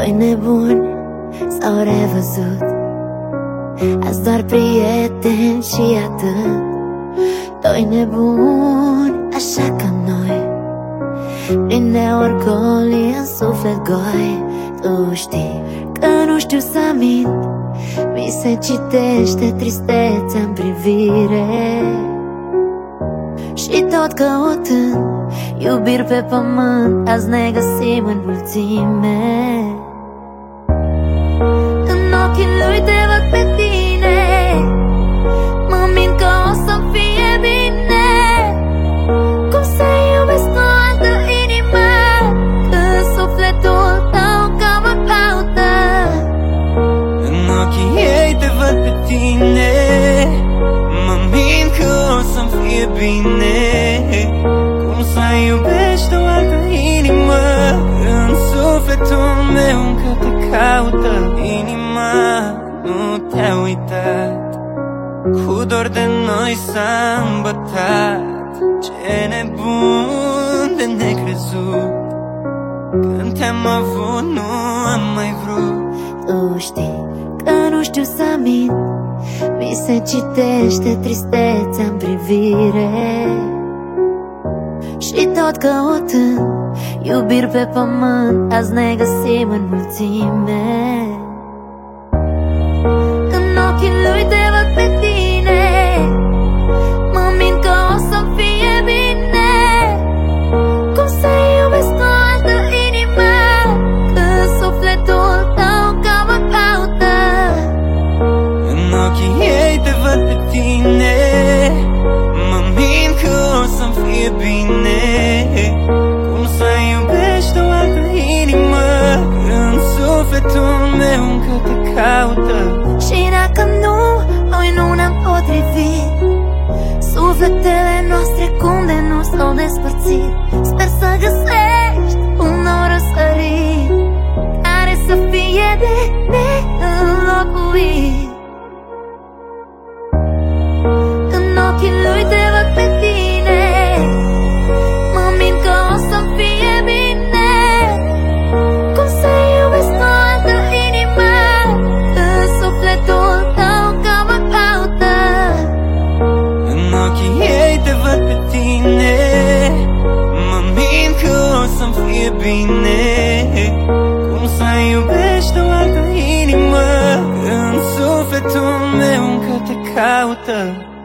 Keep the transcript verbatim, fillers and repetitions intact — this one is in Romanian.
Doi nebuni s-au revăzut, azi doar prieteni și atât. Doi nebuni așa ca noi, plini de orgolii în suflet goi. Tu știi că nu știu să mint, mi se citește tristețea în privire. Și tot căutând iubiri pe pământ, azi ne găsim în mulțime. În ochii lui te văd pe tine, mă mint că o să-mi fie bine. Cum să iubesc o altă inimă, când sufletul tău ca mă caută. În ochii ei te văd pe tine, mă mint că o să-mi fie bine. Cum să iubești o altă inimă, în sufletul meu încă te caută. Inima nu te-a uitat, cu dor de noi s-a îmbătat. Ce nebun de necrezut, când te-am avut nu am mai vrut. Tu știi că nu știu să mint, mi se citește tristețea în privire. Și tot căutând iubiri pe pământ, azi ne găsim în mulțime. În ochii lui te văd pe tine, mă mint că o să-mi fie bine. Cum să iubesc o altă inimă, când sufletul tău ca mă caută. În ochii ei te văd pe tine, mă mint că o să-mi fie bine. Cum să iubești o altă inimă, când sufletul meu încă te caută. Și dacă nu, noi nu ne-am potrivit, sufletele noastre cum de nu s-au despărțit. Sper să găsești un nou răsărit, care să fie de neînlocuit. În ochii lui te văd pe tine, mă mint că o să-mi fie bine. Cum să iubesc o altă inimă, când sufletul tău ca mă caută. În ochii ei te văd pe tine, mă mint că o să-mi fie bine. Cum să iubești o altă inimă, când sufletul meu încă te caută.